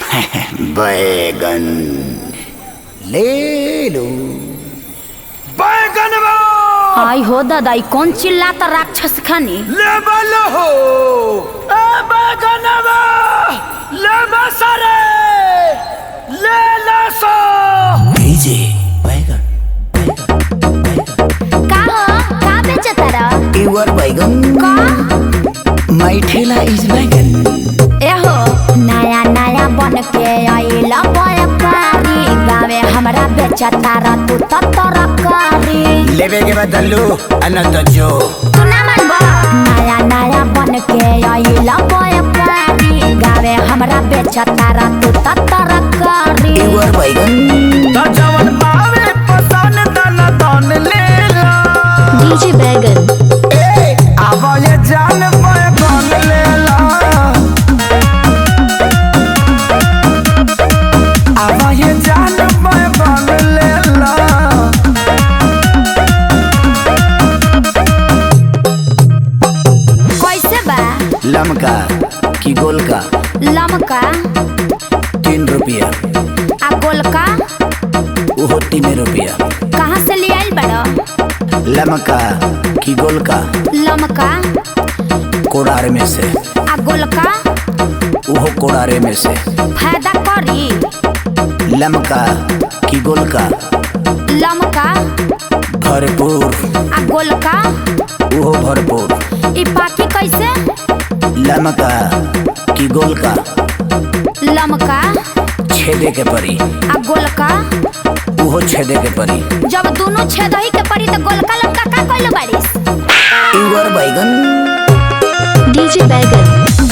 बैगन ले लो। बैगन आई हो दादा कौन चिल्लाता राक्षस खानी ले बलो हो बैगन ले बसरे ले लसो भेजे बैगन का बेचता रहा इवर बैगन का माय ठेला इज बैगन। एहो नया नया बन के आइला व्यापारी गावे हमरा बेचता रहा तू तरकारी लेवे के बदलू अनंत जो तू ना मानबा नया नया बन के आइला व्यापारी गावे हमरा बेचता रहा तू तरकारी इवर बैगन तो जवन पावे पसंद तन तन ले लो डीजे बैगन ए आवा ये जान बैगन ले लो आवा ये जान बैगन ले लो। कैसे बा लमका की गोल का लमका 3 रुपया आ गोलका वो 3 रुपया। कहाँ से ले आइल बड़ा लमका की गोल का लमका कोड़ार में से आ गोलका वो कोड़ारे में से फायदा करी लमका की गोल का लमका भरपूर आ गोलका वो भरपूर। ई पाकी कैसे लमका की गोल का लमका छेदे के परी आ गोलका वो छेदे के परी। जब दोनों छेदही के पड़ी तो गोलका लमका का कइलो बारिस इवर बैगन डीजे बैगन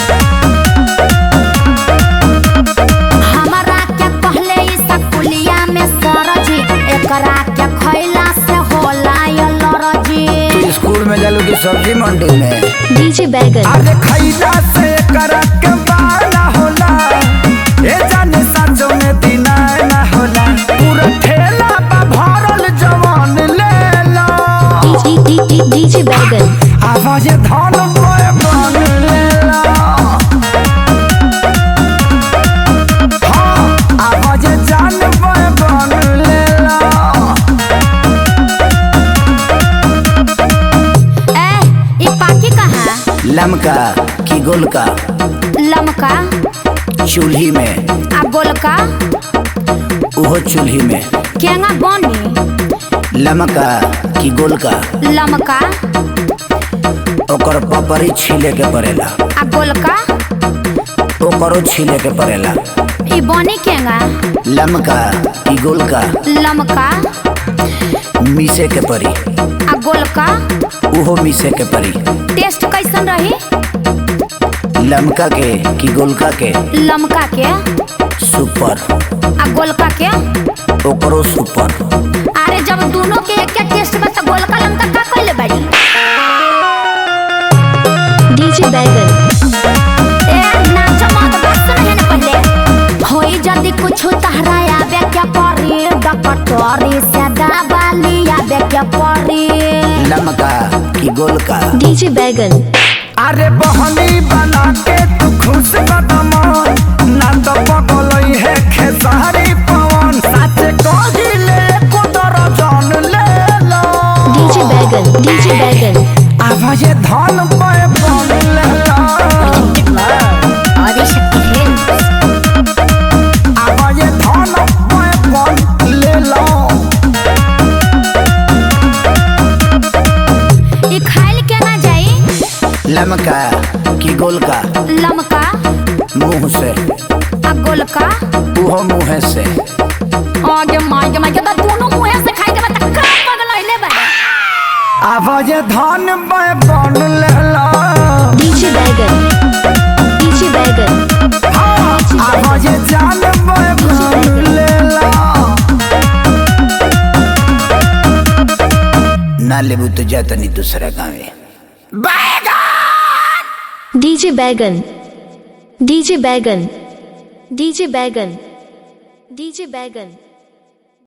हमारा क्या कहले ई सकुलिया में सरजी एकरा क्या खइला से होला ये लरजी तू स्कूल में जालू की सब्जी मंडी में डीजे बैगन अरे खइला से करा के बाला होला ए जाने साँझों में दिना ना होला पूरा ठेला बा भरल जवान ले लो डीजे बैगन आवाज धान बैगन ले लो। हाँ आवाज जान बैगन ले लो। ए ई पाकी कहाँ लमका की गोल का लमका चूल्ही में आ गोलका वो चूल्ही में केंगा बनी लमका की गोल का लमका ओकर पपरी छीले के पड़ेला आ गोलका ओकरो छीले के पड़ेला। ई बनी केंगा लमका की गोल का लमका मीसे के परी आ गोलका वो मीसे के परी। टेस्ट कैसन रही लमका के की गोलका के लमका के सुपर आ गोलका के ओकरो सुपर। अरे जब दोनों के एक टेस्ट बा तो गोलका लमका का कइले बाड़ी डीजे बैगन ए नाच मत बस नहीं न पहले होई जल्दी कुछ तहराया बे क्या परी डकटोरी से दबाली या बे क्या परी लमका की गोल का डीजे बैगन अरे बहनी बना के तू खुश कदम ना तो पगलई है खेसारी पवन सच कहिले को दर्जन ले लो। डीजे बैगन आवाज धान बैगन ले लो। आदिशक्ति फिल्म्स आवाज धान बैगन ले लो। ई खाइल के ना जाई लमका की गोल का लमका मुंह से आ गोलका वो मुँह से आगे मागे तो दोनों मुंह से खाई के बता का पगलइले बा आवाज धान बैगन ले लो। डीजे बैगन हाँ आवाज जान बैगन ले लो। ना लेबू तो जाता नहीं दूसरा गाँव डीजे बैगन डीजे बैगन डीजे बैगन डीजे बैगन